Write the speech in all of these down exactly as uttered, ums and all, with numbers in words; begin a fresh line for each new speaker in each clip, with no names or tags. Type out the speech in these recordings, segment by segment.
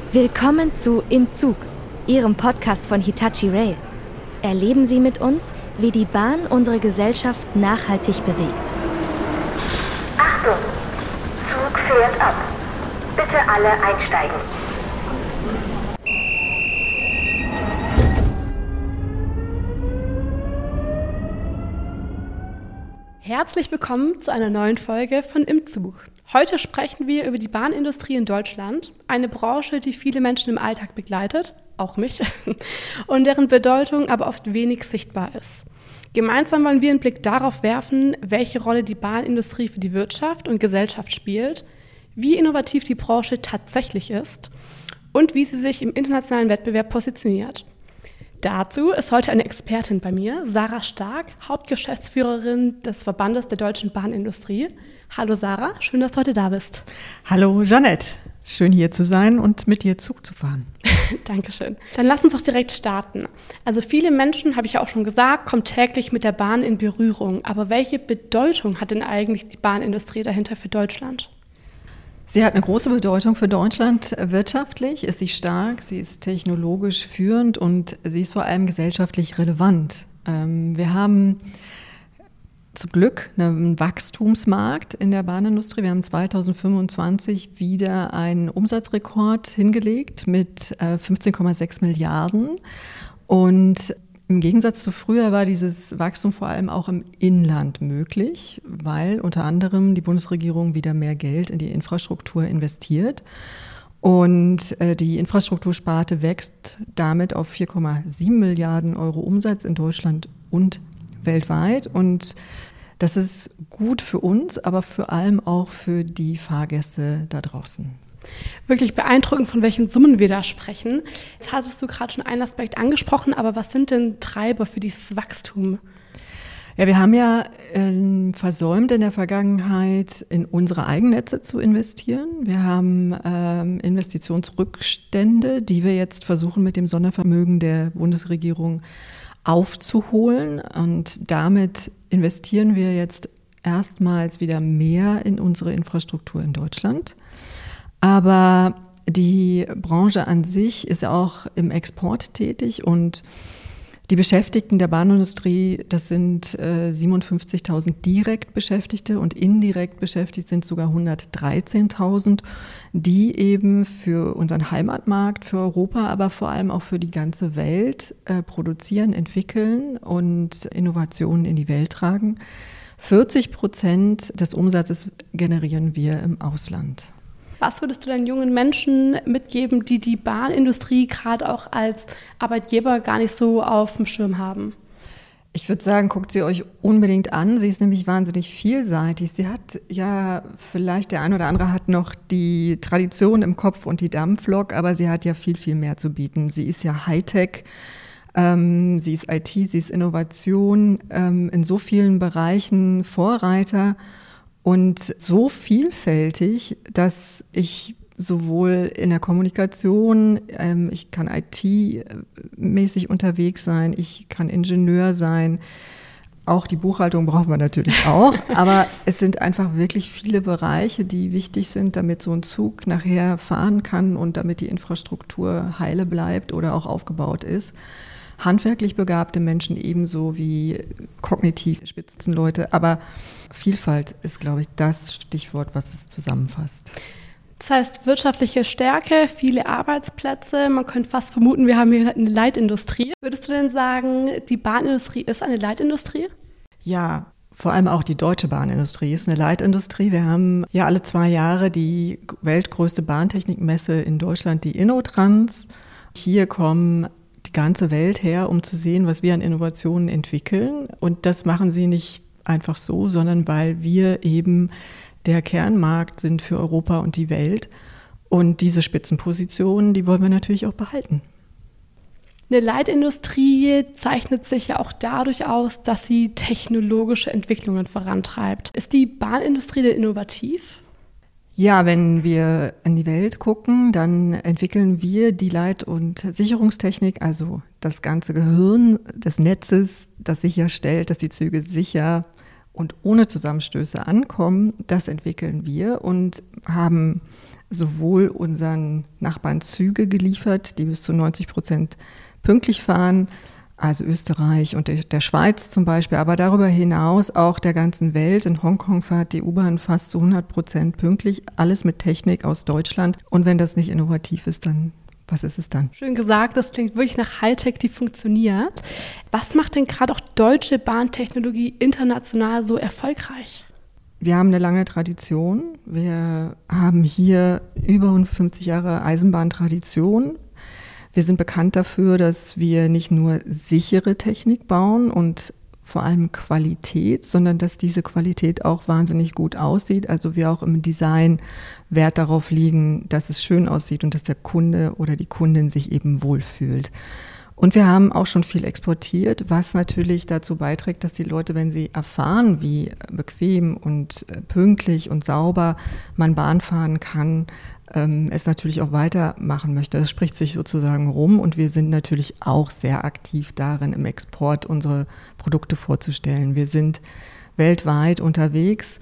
Willkommen zu Im Zug, Ihrem Podcast von Hitachi Rail. Erleben Sie mit uns, wie die Bahn unsere Gesellschaft nachhaltig bewegt.
Achtung! Zug fährt ab. Bitte alle einsteigen.
Herzlich willkommen zu einer neuen Folge von Im Zug. Heute sprechen wir über die Bahnindustrie in Deutschland, eine Branche, die viele Menschen im Alltag begleitet, auch mich, und deren Bedeutung aber oft wenig sichtbar ist. Gemeinsam wollen wir einen Blick darauf werfen, welche Rolle die Bahnindustrie für die Wirtschaft und Gesellschaft spielt, wie innovativ die Branche tatsächlich ist und wie sie sich im internationalen Wettbewerb positioniert. Dazu ist heute eine Expertin bei mir, Sarah Stark, Hauptgeschäftsführerin des Verbandes der deutschen Bahnindustrie. Hallo Sarah, schön, dass du heute da bist.
Hallo Jeanette, schön hier zu sein und mit dir Zug zu fahren.
Dankeschön. Dann lass uns doch direkt starten. Also viele Menschen, habe ich ja auch schon gesagt, kommen täglich mit der Bahn in Berührung. Aber welche Bedeutung hat denn eigentlich die Bahnindustrie dahinter für Deutschland?
Sie hat eine große Bedeutung für Deutschland. Wirtschaftlich ist sie stark, sie ist technologisch führend und sie ist vor allem gesellschaftlich relevant. Wir haben zum Glück einen Wachstumsmarkt in der Bahnindustrie. Wir haben zweitausendfünfundzwanzig wieder einen Umsatzrekord hingelegt mit fünfzehn Komma sechs Milliarden. Und im Gegensatz zu früher war dieses Wachstum vor allem auch im Inland möglich, weil unter anderem die Bundesregierung wieder mehr Geld in die Infrastruktur investiert. Und äh, die Infrastruktursparte wächst damit auf vier Komma sieben Milliarden Euro Umsatz in Deutschland und weltweit. Und das ist gut für uns, aber vor allem auch für die Fahrgäste da draußen.
Wirklich beeindruckend, von welchen Summen wir da sprechen. Jetzt hattest du gerade schon einen Aspekt angesprochen, aber was sind denn Treiber für dieses Wachstum?
Ja, wir haben ja äh, versäumt in der Vergangenheit, in unsere Eigennetze zu investieren. Wir haben ähm, Investitionsrückstände, die wir jetzt versuchen mit dem Sondervermögen der Bundesregierung aufzuholen. Und damit investieren wir jetzt erstmals wieder mehr in unsere Infrastruktur in Deutschland. Aber die Branche an sich ist auch im Export tätig und die Beschäftigten der Bahnindustrie, das sind äh, siebenundfünfzigtausend direkt Beschäftigte und indirekt beschäftigt sind sogar hundertdreizehntausend, die eben für unseren Heimatmarkt, für Europa, aber vor allem auch für die ganze Welt äh, produzieren, entwickeln und Innovationen in die Welt tragen. vierzig Prozent des Umsatzes generieren wir im Ausland.
Was würdest du den jungen Menschen mitgeben, die die Bahnindustrie gerade auch als Arbeitgeber gar nicht so auf dem Schirm haben?
Ich würde sagen, guckt sie euch unbedingt an. Sie ist nämlich wahnsinnig vielseitig. Sie hat ja, vielleicht der ein oder andere hat noch die Tradition im Kopf und die Dampflok, aber sie hat ja viel, viel mehr zu bieten. Sie ist ja Hightech, ähm, sie ist I T, sie ist Innovation, ähm, in so vielen Bereichen Vorreiter. Und so vielfältig, dass ich sowohl in der Kommunikation, ähm, ich kann I T-mäßig unterwegs sein, ich kann Ingenieur sein, auch die Buchhaltung brauchen wir natürlich auch, aber es sind einfach wirklich viele Bereiche, die wichtig sind, damit so ein Zug nachher fahren kann und damit die Infrastruktur heile bleibt oder auch aufgebaut ist. Handwerklich begabte Menschen ebenso wie kognitiv Spitzenleute, aber Vielfalt ist, glaube ich, das Stichwort, was es zusammenfasst.
Das heißt, wirtschaftliche Stärke, viele Arbeitsplätze, man könnte fast vermuten, wir haben hier eine Leitindustrie. Würdest du denn sagen, die Bahnindustrie ist eine Leitindustrie?
Ja, vor allem auch die deutsche Bahnindustrie ist eine Leitindustrie. Wir haben ja alle zwei Jahre die weltgrößte Bahntechnikmesse in Deutschland, die InnoTrans. Hier kommen die ganze Welt her, um zu sehen, was wir an Innovationen entwickeln. Und das machen sie nicht einfach so, sondern weil wir eben der Kernmarkt sind für Europa und die Welt. Und diese Spitzenpositionen, die wollen wir natürlich auch behalten.
Eine Leitindustrie zeichnet sich ja auch dadurch aus, dass sie technologische Entwicklungen vorantreibt. Ist die Bahnindustrie denn innovativ?
Ja, wenn wir in die Welt gucken, dann entwickeln wir die Leit- und Sicherungstechnik, also das ganze Gehirn des Netzes, das sicherstellt, dass die Züge sicher und ohne Zusammenstöße ankommen. Das entwickeln wir und haben sowohl unseren Nachbarn Züge geliefert, die bis zu neunzig Prozent pünktlich fahren, also Österreich und der Schweiz zum Beispiel, aber darüber hinaus auch der ganzen Welt. In Hongkong fährt die U-Bahn fast zu hundert Prozent pünktlich, alles mit Technik aus Deutschland. Und wenn das nicht innovativ ist, dann was ist es dann?
Schön gesagt, das klingt wirklich nach Hightech, die funktioniert. Was macht denn gerade auch deutsche Bahntechnologie international so erfolgreich?
Wir haben eine lange Tradition. Wir haben hier über hundertfünfzig Jahre Eisenbahntradition. Wir sind bekannt dafür, dass wir nicht nur sichere Technik bauen und vor allem Qualität, sondern dass diese Qualität auch wahnsinnig gut aussieht. Also wir auch im Design Wert darauf legen, dass es schön aussieht und dass der Kunde oder die Kundin sich eben wohlfühlt. Und wir haben auch schon viel exportiert, was natürlich dazu beiträgt, dass die Leute, wenn sie erfahren, wie bequem und pünktlich und sauber man Bahn fahren kann, ähm, es natürlich auch weitermachen möchte. Das spricht sich sozusagen rum und wir sind natürlich auch sehr aktiv darin, im Export unsere Produkte vorzustellen. Wir sind weltweit unterwegs,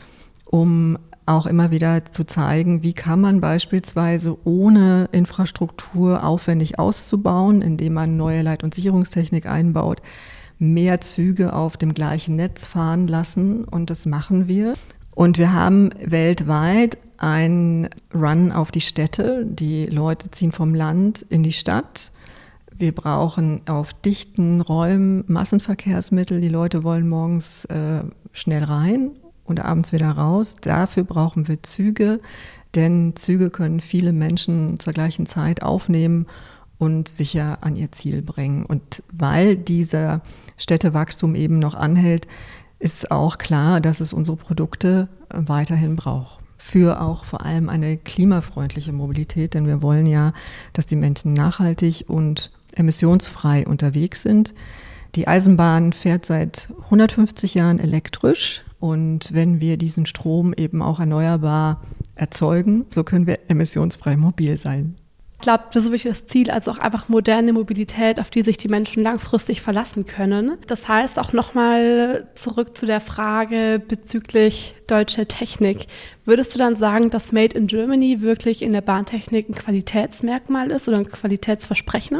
um auch immer wieder zu zeigen, wie kann man beispielsweise ohne Infrastruktur aufwendig auszubauen, indem man neue Leit- und Sicherungstechnik einbaut, mehr Züge auf dem gleichen Netz fahren lassen. Und das machen wir. Und wir haben weltweit einen Run auf die Städte. Die Leute ziehen vom Land in die Stadt. Wir brauchen auf dichten Räumen Massenverkehrsmittel. Die Leute wollen morgens äh, schnell rein und abends wieder raus. Dafür brauchen wir Züge, denn Züge können viele Menschen zur gleichen Zeit aufnehmen und sicher an ihr Ziel bringen. Und weil dieser Städtewachstum eben noch anhält, ist auch klar, dass es unsere Produkte weiterhin braucht. Für auch vor allem eine klimafreundliche Mobilität, denn wir wollen ja, dass die Menschen nachhaltig und emissionsfrei unterwegs sind. Die Eisenbahn fährt seit hundertfünfzig Jahren elektrisch. Und wenn wir diesen Strom eben auch erneuerbar erzeugen, so können wir emissionsfrei mobil sein.
Ich glaube, das ist wirklich das Ziel, also auch einfach moderne Mobilität, auf die sich die Menschen langfristig verlassen können. Das heißt auch nochmal zurück zu der Frage bezüglich deutscher Technik. Würdest du dann sagen, dass Made in Germany wirklich in der Bahntechnik ein Qualitätsmerkmal ist oder ein Qualitätsversprechen?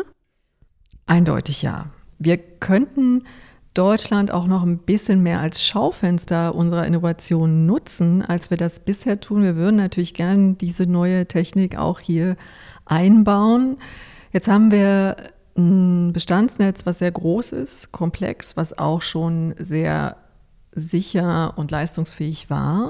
Eindeutig ja. Wir könnten Deutschland auch noch ein bisschen mehr als Schaufenster unserer Innovationen nutzen, als wir das bisher tun. Wir würden natürlich gerne diese neue Technik auch hier einbauen. Jetzt haben wir ein Bestandsnetz, was sehr groß ist, komplex, was auch schon sehr sicher und leistungsfähig war.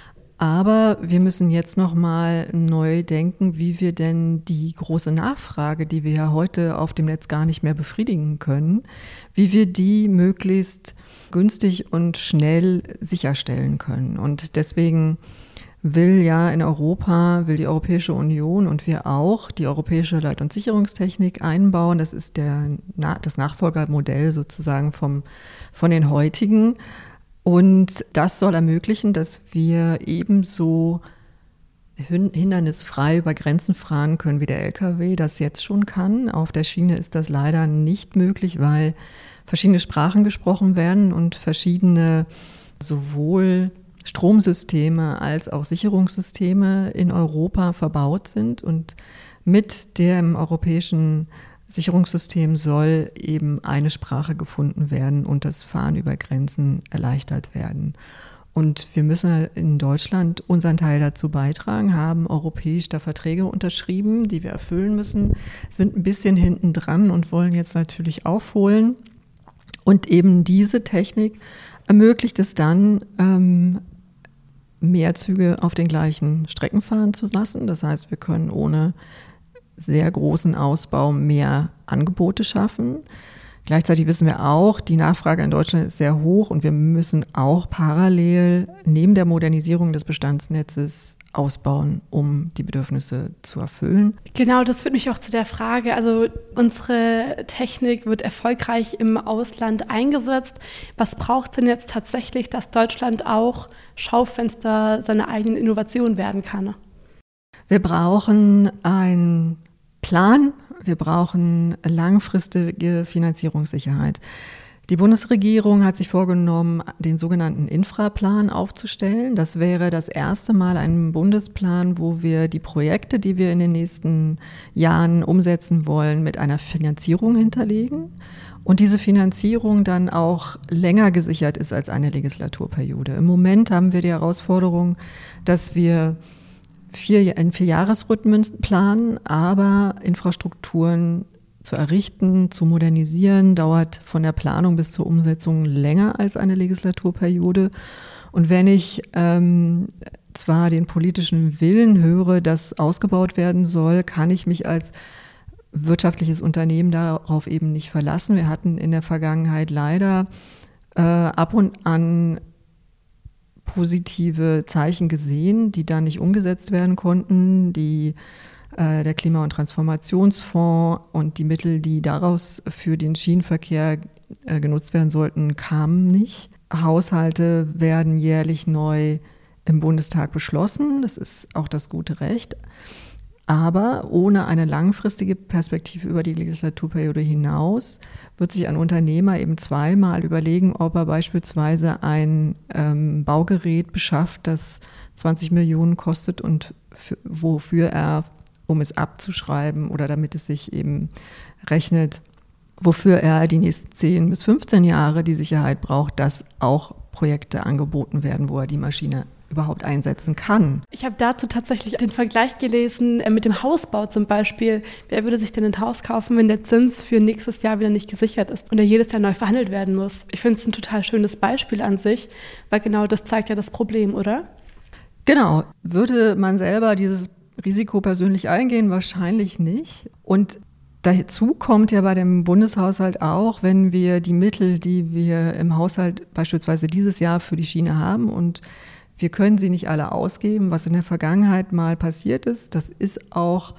Aber wir müssen jetzt noch mal neu denken, wie wir denn die große Nachfrage, die wir ja heute auf dem Netz gar nicht mehr befriedigen können, wie wir die möglichst günstig und schnell sicherstellen können. Und deswegen will ja in Europa, will die Europäische Union und wir auch die europäische Leit- und Sicherungstechnik einbauen. Das ist der, das Nachfolgermodell sozusagen vom, von den heutigen. Und das soll ermöglichen, dass wir ebenso hindernisfrei über Grenzen fahren können, wie der L K W das jetzt schon kann. Auf der Schiene ist das leider nicht möglich, weil verschiedene Sprachen gesprochen werden und verschiedene sowohl Stromsysteme als auch Sicherungssysteme in Europa verbaut sind. Und mit dem europäischen Sicherungssystem soll eben eine Sprache gefunden werden und das Fahren über Grenzen erleichtert werden. Und wir müssen in Deutschland unseren Teil dazu beitragen, haben europäisch da Verträge unterschrieben, die wir erfüllen müssen, sind ein bisschen hinten dran und wollen jetzt natürlich aufholen. Und eben diese Technik ermöglicht es dann, ähm, mehr Züge auf den gleichen Strecken fahren zu lassen. Das heißt, wir können ohne sehr großen Ausbau mehr Angebote schaffen. Gleichzeitig wissen wir auch, die Nachfrage in Deutschland ist sehr hoch und wir müssen auch parallel neben der Modernisierung des Bestandsnetzes ausbauen, um die Bedürfnisse zu erfüllen.
Genau, das führt mich auch zu der Frage, also unsere Technik wird erfolgreich im Ausland eingesetzt. Was braucht es denn jetzt tatsächlich, dass Deutschland auch Schaufenster seiner eigenen Innovation werden kann?
Wir brauchen ein Plan, wir brauchen langfristige Finanzierungssicherheit. Die Bundesregierung hat sich vorgenommen, den sogenannten Infraplan aufzustellen. Das wäre das erste Mal ein Bundesplan, wo wir die Projekte, die wir in den nächsten Jahren umsetzen wollen, mit einer Finanzierung hinterlegen. Und diese Finanzierung dann auch länger gesichert ist als eine Legislaturperiode. Im Moment haben wir die Herausforderung, dass wir vier, in Vierjahresrhythmen planen, aber Infrastrukturen zu errichten, zu modernisieren, dauert von der Planung bis zur Umsetzung länger als eine Legislaturperiode. Und wenn ich ähm, zwar den politischen Willen höre, dass ausgebaut werden soll, kann ich mich als wirtschaftliches Unternehmen darauf eben nicht verlassen. Wir hatten in der Vergangenheit leider äh, ab und an positive Zeichen gesehen, die dann nicht umgesetzt werden konnten, die der Klima- und Transformationsfonds und die Mittel, die daraus für den Schienenverkehr genutzt werden sollten, kamen nicht. Haushalte werden jährlich neu im Bundestag beschlossen. Das ist auch das gute Recht. Aber ohne eine langfristige Perspektive über die Legislaturperiode hinaus wird sich ein Unternehmer eben zweimal überlegen, ob er beispielsweise ein ähm, Baugerät beschafft, das zwanzig Millionen kostet und für, wofür er, um es abzuschreiben oder damit es sich eben rechnet, wofür er die nächsten zehn bis fünfzehn Jahre die Sicherheit braucht, dass auch Projekte angeboten werden, wo er die Maschine überhaupt einsetzen kann.
Ich habe dazu tatsächlich den Vergleich gelesen mit dem Hausbau zum Beispiel. Wer würde sich denn ein Haus kaufen, wenn der Zins für nächstes Jahr wieder nicht gesichert ist und er jedes Jahr neu verhandelt werden muss? Ich finde es ein total schönes Beispiel an sich, weil genau das zeigt ja das Problem, oder?
Genau. Würde man selber dieses Risiko persönlich eingehen? Wahrscheinlich nicht. Und dazu kommt ja bei dem Bundeshaushalt auch, wenn wir die Mittel, die wir im Haushalt beispielsweise dieses Jahr für die Schiene haben, und wir können sie nicht alle ausgeben, was in der Vergangenheit mal passiert ist. Das ist auch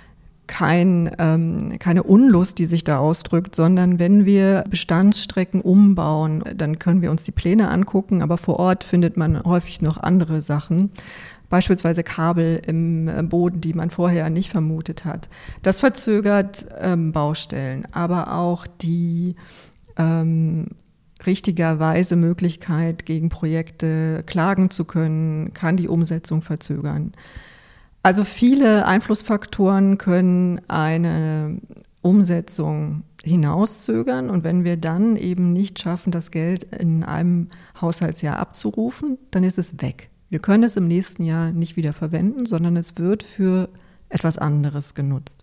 kein, ähm, keine Unlust, die sich da ausdrückt, sondern wenn wir Bestandsstrecken umbauen, dann können wir uns die Pläne angucken, aber vor Ort findet man häufig noch andere Sachen. Beispielsweise Kabel im Boden, die man vorher nicht vermutet hat. Das verzögert ähm, Baustellen, aber auch die ähm, richtigerweise Möglichkeit, gegen Projekte klagen zu können, kann die Umsetzung verzögern. Also viele Einflussfaktoren können eine Umsetzung hinauszögern, und wenn wir dann eben nicht schaffen, das Geld in einem Haushaltsjahr abzurufen, dann ist es weg. Wir können es im nächsten Jahr nicht wieder verwenden, sondern es wird für etwas anderes genutzt.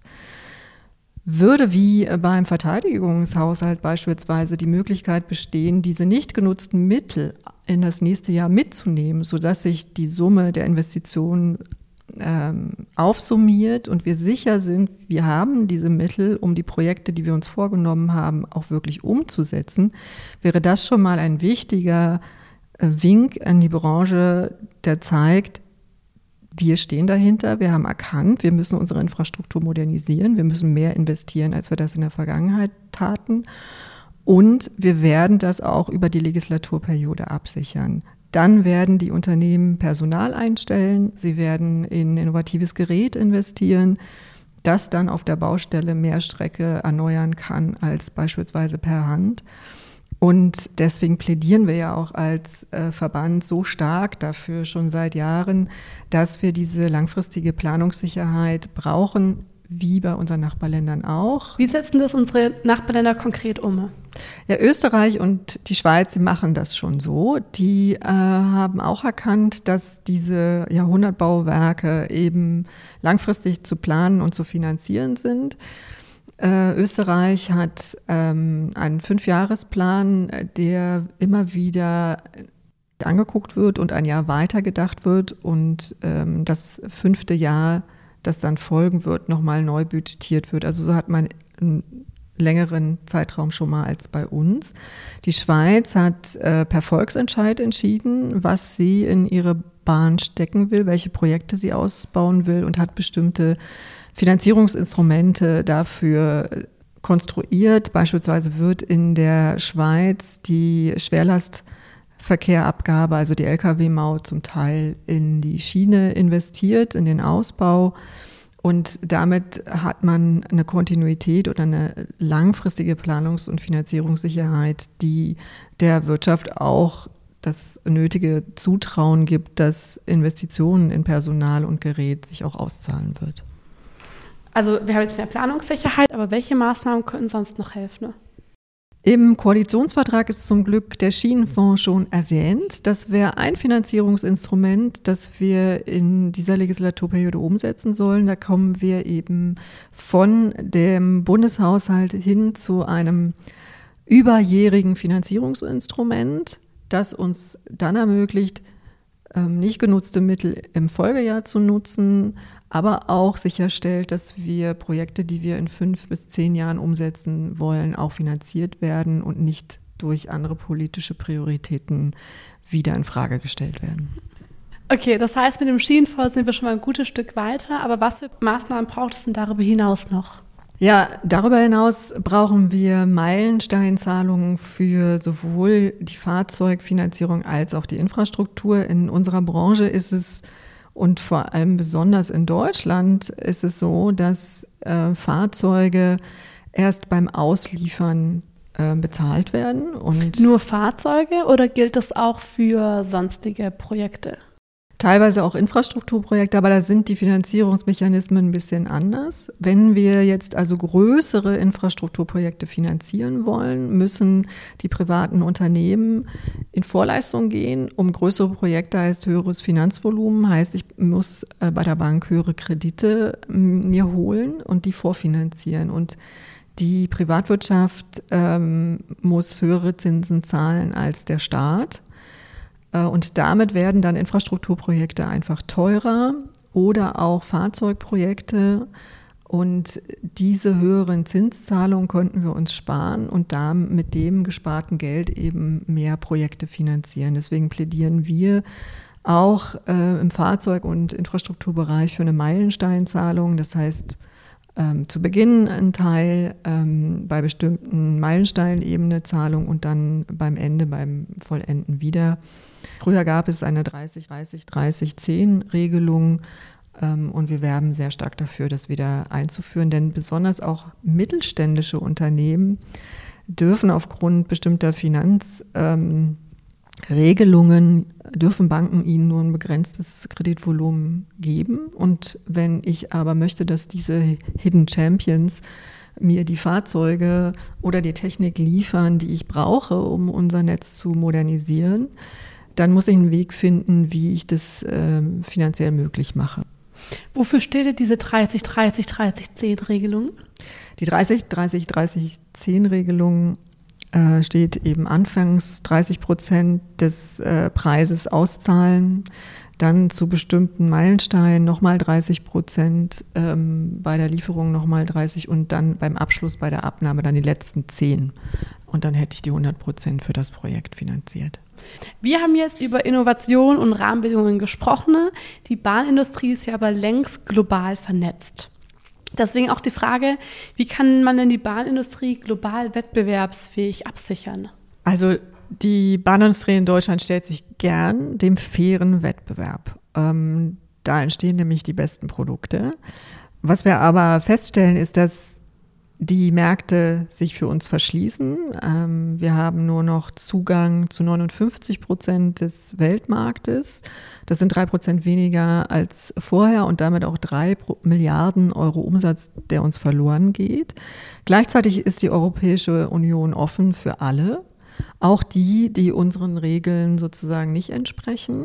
Würde wie beim Verteidigungshaushalt beispielsweise die Möglichkeit bestehen, diese nicht genutzten Mittel in das nächste Jahr mitzunehmen, sodass sich die Summe der Investitionen ähm, aufsummiert und wir sicher sind, wir haben diese Mittel, um die Projekte, die wir uns vorgenommen haben, auch wirklich umzusetzen, wäre das schon mal ein wichtiger äh, Wink an die Branche, der zeigt, wir stehen dahinter, wir haben erkannt, wir müssen unsere Infrastruktur modernisieren, wir müssen mehr investieren, als wir das in der Vergangenheit taten, und wir werden das auch über die Legislaturperiode absichern. Dann werden die Unternehmen Personal einstellen, sie werden in innovatives Gerät investieren, das dann auf der Baustelle mehr Strecke erneuern kann als beispielsweise per Hand. Und deswegen plädieren wir ja auch als äh, Verband so stark dafür schon seit Jahren, dass wir diese langfristige Planungssicherheit brauchen, wie bei unseren Nachbarländern auch.
Wie setzen das unsere Nachbarländer konkret um?
Ja, Österreich und die Schweiz, die machen das schon so. Die äh, haben auch erkannt, dass diese Jahrhundertbauwerke eben langfristig zu planen und zu finanzieren sind. Äh, Österreich hat ähm, einen Fünfjahresplan, der immer wieder angeguckt wird und ein Jahr weiter gedacht wird, und ähm, das fünfte Jahr, das dann folgen wird, nochmal neu budgetiert wird. Also so hat man einen längeren Zeitraum schon mal als bei uns. Die Schweiz hat äh, per Volksentscheid entschieden, was sie in ihre Bahn stecken will, welche Projekte sie ausbauen will, und hat bestimmte Finanzierungsinstrumente dafür konstruiert. Beispielsweise wird in der Schweiz die Schwerlastverkehrabgabe, also die L K W-Maut, zum Teil in die Schiene investiert, in den Ausbau. Und damit hat man eine Kontinuität oder eine langfristige Planungs- und Finanzierungssicherheit, die der Wirtschaft auch das nötige Zutrauen gibt, dass Investitionen in Personal und Gerät sich auch auszahlen wird.
Also wir haben jetzt mehr Planungssicherheit, aber welche Maßnahmen könnten sonst noch helfen? Ne?
Im Koalitionsvertrag ist zum Glück der Schienenfonds schon erwähnt. Das wäre ein Finanzierungsinstrument, das wir in dieser Legislaturperiode umsetzen sollen. Da kommen wir eben von dem Bundeshaushalt hin zu einem überjährigen Finanzierungsinstrument, das uns dann ermöglicht, nicht genutzte Mittel im Folgejahr zu nutzen, aber auch sicherstellt, dass wir Projekte, die wir in fünf bis zehn Jahren umsetzen wollen, auch finanziert werden und nicht durch andere politische Prioritäten wieder in Frage gestellt werden.
Okay, das heißt, mit dem Schienenfonds sind wir schon mal ein gutes Stück weiter, aber was für Maßnahmen braucht es denn darüber hinaus noch?
Ja, darüber hinaus brauchen wir Meilensteinzahlungen für sowohl die Fahrzeugfinanzierung als auch die Infrastruktur. In unserer Branche ist es, und vor allem besonders in Deutschland, ist es so, dass äh, Fahrzeuge erst beim Ausliefern äh, bezahlt werden. Und
nur Fahrzeuge oder gilt das auch für sonstige Projekte?
Teilweise auch Infrastrukturprojekte, aber da sind die Finanzierungsmechanismen ein bisschen anders. Wenn wir jetzt also größere Infrastrukturprojekte finanzieren wollen, müssen die privaten Unternehmen in Vorleistung gehen. Um größere Projekte heißt höheres Finanzvolumen, heißt, ich muss bei der Bank höhere Kredite mir holen und die vorfinanzieren. Und die Privatwirtschaft ähm, muss höhere Zinsen zahlen als der Staat. Und damit werden dann Infrastrukturprojekte einfach teurer oder auch Fahrzeugprojekte. Und diese höheren Zinszahlungen könnten wir uns sparen und da mit dem gesparten Geld eben mehr Projekte finanzieren. Deswegen plädieren wir auch äh, im Fahrzeug- und Infrastrukturbereich für eine Meilensteinzahlung. Das heißt, ähm, zu Beginn ein Teil, ähm, bei bestimmten Meilensteinebene Zahlung und dann beim Ende, beim Vollenden wieder. Früher gab es eine dreißig dreißig dreißig zehn Regelung ähm, und wir werben sehr stark dafür, das wieder einzuführen, denn besonders auch mittelständische Unternehmen dürfen aufgrund bestimmter Finanzregelungen, ähm, dürfen Banken ihnen nur ein begrenztes Kreditvolumen geben. Und wenn ich aber möchte, dass diese Hidden Champions mir die Fahrzeuge oder die Technik liefern, die ich brauche, um unser Netz zu modernisieren, dann muss ich einen Weg finden, wie ich das äh, finanziell möglich mache.
Wofür steht denn diese dreißig dreißig dreißig zehn Regelung?
Die dreißig dreißig dreißig zehn Regelung äh, steht eben anfangs dreißig Prozent des äh, Preises auszahlen, dann zu bestimmten Meilensteinen nochmal dreißig Prozent, ähm, bei der Lieferung nochmal dreißig und dann beim Abschluss bei der Abnahme dann die letzten zehn. Und dann hätte ich die hundert Prozent für das Projekt finanziert.
Wir haben jetzt über Innovation und Rahmenbedingungen gesprochen. Die Bahnindustrie ist ja aber längst global vernetzt. Deswegen auch die Frage, wie kann man denn die Bahnindustrie global wettbewerbsfähig absichern?
Also die Bahnindustrie in Deutschland stellt sich gern dem fairen Wettbewerb. Ähm, da entstehen nämlich die besten Produkte. Was wir aber feststellen, ist, dass die Märkte sich für uns verschließen. Ähm, wir haben nur noch Zugang zu neunundfünfzig Prozent des Weltmarktes. Das sind drei Prozent weniger als vorher und damit auch drei Milliarden Euro Umsatz, der uns verloren geht. Gleichzeitig ist die Europäische Union offen für alle, auch die, die unseren Regeln sozusagen nicht entsprechen.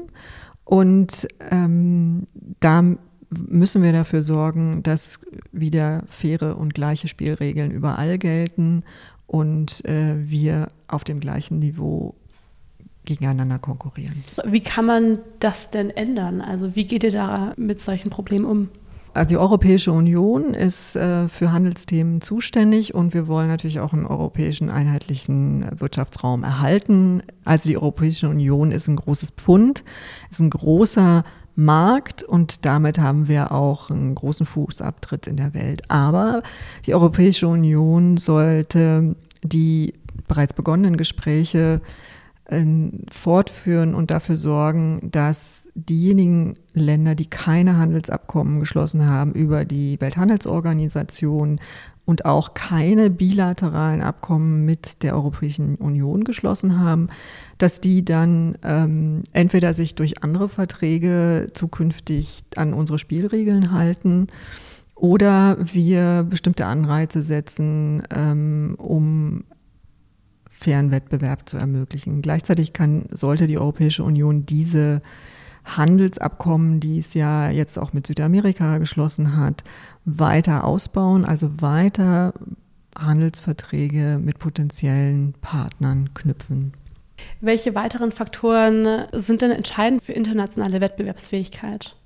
Und ähm, da müssen wir dafür sorgen, dass wieder faire und gleiche Spielregeln überall gelten und äh, wir auf dem gleichen Niveau gegeneinander konkurrieren.
Wie kann man das denn ändern? Also wie geht ihr da mit solchen Problemen um?
Also die Europäische Union ist äh, für Handelsthemen zuständig und wir wollen natürlich auch einen europäischen einheitlichen Wirtschaftsraum erhalten. Also die Europäische Union ist ein großes Pfund, ist ein großer Markt und damit haben wir auch einen großen Fußabtritt in der Welt. Aber die Europäische Union sollte die bereits begonnenen Gespräche äh, fortführen und dafür sorgen, dass diejenigen Länder, die keine Handelsabkommen geschlossen haben über die Welthandelsorganisation und auch keine bilateralen Abkommen mit der Europäischen Union geschlossen haben, dass die dann ähm, entweder sich durch andere Verträge zukünftig an unsere Spielregeln halten oder wir bestimmte Anreize setzen, ähm, um fairen Wettbewerb zu ermöglichen. Gleichzeitig kann, sollte die Europäische Union diese Handelsabkommen, die es ja jetzt auch mit Südamerika geschlossen hat, weiter ausbauen, also weiter Handelsverträge mit potenziellen Partnern knüpfen.
Welche weiteren Faktoren sind denn entscheidend für internationale Wettbewerbsfähigkeit?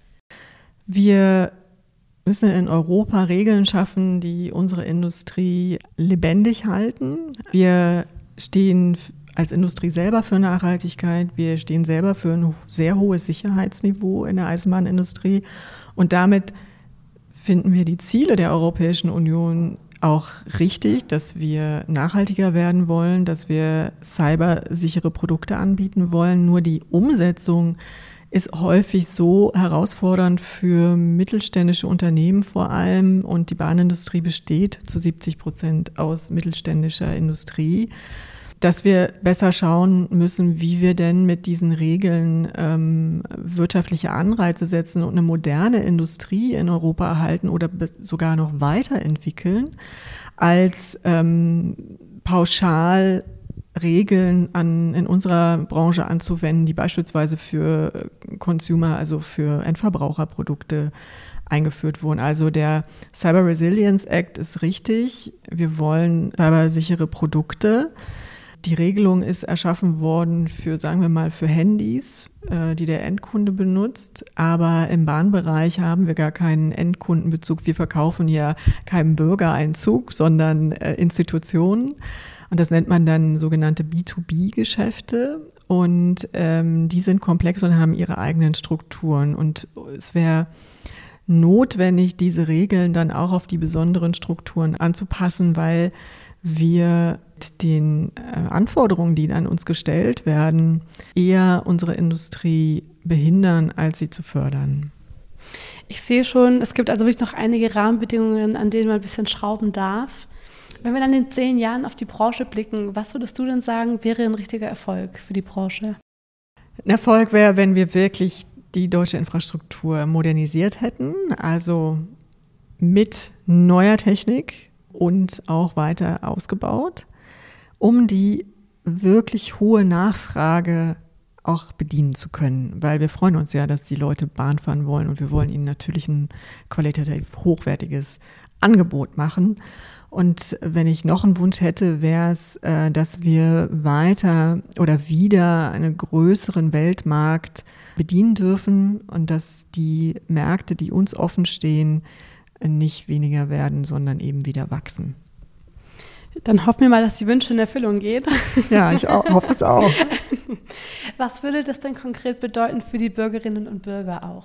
Wir müssen in Europa Regeln schaffen, die unsere Industrie lebendig halten. Wir stehen als Industrie selber für Nachhaltigkeit. Wir stehen selber für ein sehr hohes Sicherheitsniveau in der Eisenbahnindustrie. Und damit finden wir die Ziele der Europäischen Union auch richtig, dass wir nachhaltiger werden wollen, dass wir cybersichere Produkte anbieten wollen. Nur die Umsetzung ist häufig so herausfordernd für mittelständische Unternehmen vor allem. Und die Bahnindustrie besteht zu siebzig Prozent aus mittelständischer Industrie, dass wir besser schauen müssen, wie wir denn mit diesen Regeln ähm, wirtschaftliche Anreize setzen und eine moderne Industrie in Europa erhalten oder sogar noch weiterentwickeln, als ähm, pauschal Regeln an, in unserer Branche anzuwenden, die beispielsweise für Consumer, also für Endverbraucherprodukte eingeführt wurden. Also der Cyber Resilience Act ist richtig. Wir wollen cybersichere Produkte. Die Regelung ist erschaffen worden für, sagen wir mal, für Handys, äh, die der Endkunde benutzt. Aber im Bahnbereich haben wir gar keinen Endkundenbezug. Wir verkaufen ja keinem Bürger einen Zug, sondern äh, Institutionen. Und das nennt man dann sogenannte B zwei B-Geschäfte. Und ähm, die sind komplex und haben ihre eigenen Strukturen. Und es wäre notwendig, diese Regeln dann auch auf die besonderen Strukturen anzupassen, weil wir den äh, Anforderungen, die an uns gestellt werden, eher unsere Industrie behindern, als sie zu fördern.
Ich sehe schon, es gibt also wirklich noch einige Rahmenbedingungen, an denen man ein bisschen schrauben darf. Wenn wir dann in zehn Jahren auf die Branche blicken, was würdest du denn sagen, wäre ein richtiger Erfolg für die Branche?
Ein Erfolg wäre, wenn wir wirklich die deutsche Infrastruktur modernisiert hätten, also mit neuer Technik und auch weiter ausgebaut, um die wirklich hohe Nachfrage auch bedienen zu können. Weil wir freuen uns ja, dass die Leute Bahn fahren wollen und wir wollen ihnen natürlich ein qualitativ hochwertiges Angebot machen. Und wenn ich noch einen Wunsch hätte, wäre es, äh, dass wir weiter oder wieder einen größeren Weltmarkt bedienen dürfen und dass die Märkte, die uns offen stehen, nicht weniger werden, sondern eben wieder wachsen.
Dann hoffen wir mal, dass die Wünsche in Erfüllung gehen.
Ja, ich auch, hoffe es auch.
Was würde das denn konkret bedeuten für die Bürgerinnen und Bürger auch?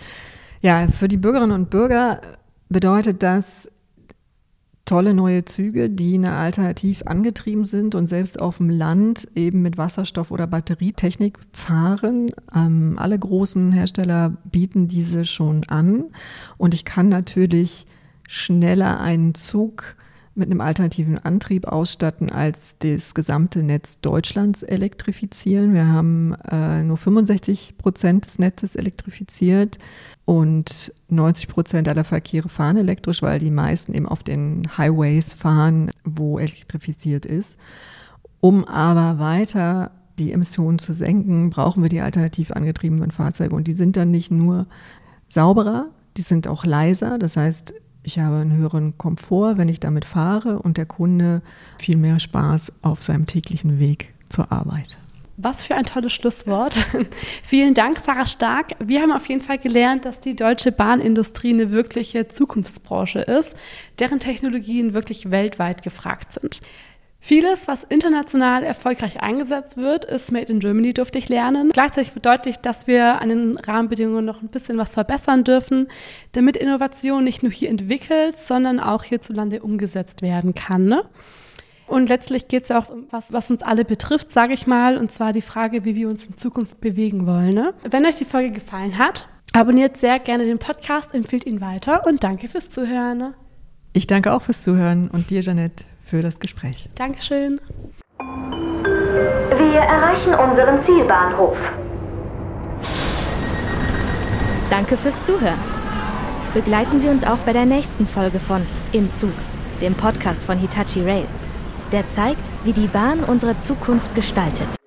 Ja, für die Bürgerinnen und Bürger bedeutet das tolle neue Züge, die eine alternativ angetrieben sind und selbst auf dem Land eben mit Wasserstoff- oder Batterietechnik fahren. Ähm, alle großen Hersteller bieten diese schon an. Und ich kann natürlich schneller einen Zug mit einem alternativen Antrieb ausstatten, als das gesamte Netz Deutschlands elektrifizieren. Wir haben äh, nur fünfundsechzig Prozent des Netzes elektrifiziert und neunzig Prozent aller Verkehre fahren elektrisch, weil die meisten eben auf den Highways fahren, wo elektrifiziert ist. Um aber weiter die Emissionen zu senken, brauchen wir die alternativ angetriebenen Fahrzeuge. Und die sind dann nicht nur sauberer, die sind auch leiser. Das heißt, ich habe einen höheren Komfort, wenn ich damit fahre und der Kunde viel mehr Spaß auf seinem täglichen Weg zur Arbeit.
Was für ein tolles Schlusswort. Vielen Dank, Sarah Stark. Wir haben auf jeden Fall gelernt, dass die deutsche Bahnindustrie eine wirkliche Zukunftsbranche ist, deren Technologien wirklich weltweit gefragt sind. Vieles, was international erfolgreich eingesetzt wird, ist Made in Germany, durfte ich lernen. Gleichzeitig wird deutlich, dass wir an den Rahmenbedingungen noch ein bisschen was verbessern dürfen, damit Innovation nicht nur hier entwickelt, sondern auch hierzulande umgesetzt werden kann. Ne? Und letztlich geht es ja auch um was, was uns alle betrifft, sage ich mal, und zwar die Frage, wie wir uns in Zukunft bewegen wollen. Ne? Wenn euch die Folge gefallen hat, abonniert sehr gerne den Podcast, empfiehlt ihn weiter und danke fürs Zuhören. Ne?
Ich danke auch fürs Zuhören und dir, Jeanette, für das Gespräch.
Dankeschön.
Wir erreichen unseren Zielbahnhof.
Danke fürs Zuhören. Begleiten Sie uns auch bei der nächsten Folge von Im Zug, dem Podcast von Hitachi Rail, der zeigt, wie die Bahn unsere Zukunft gestaltet.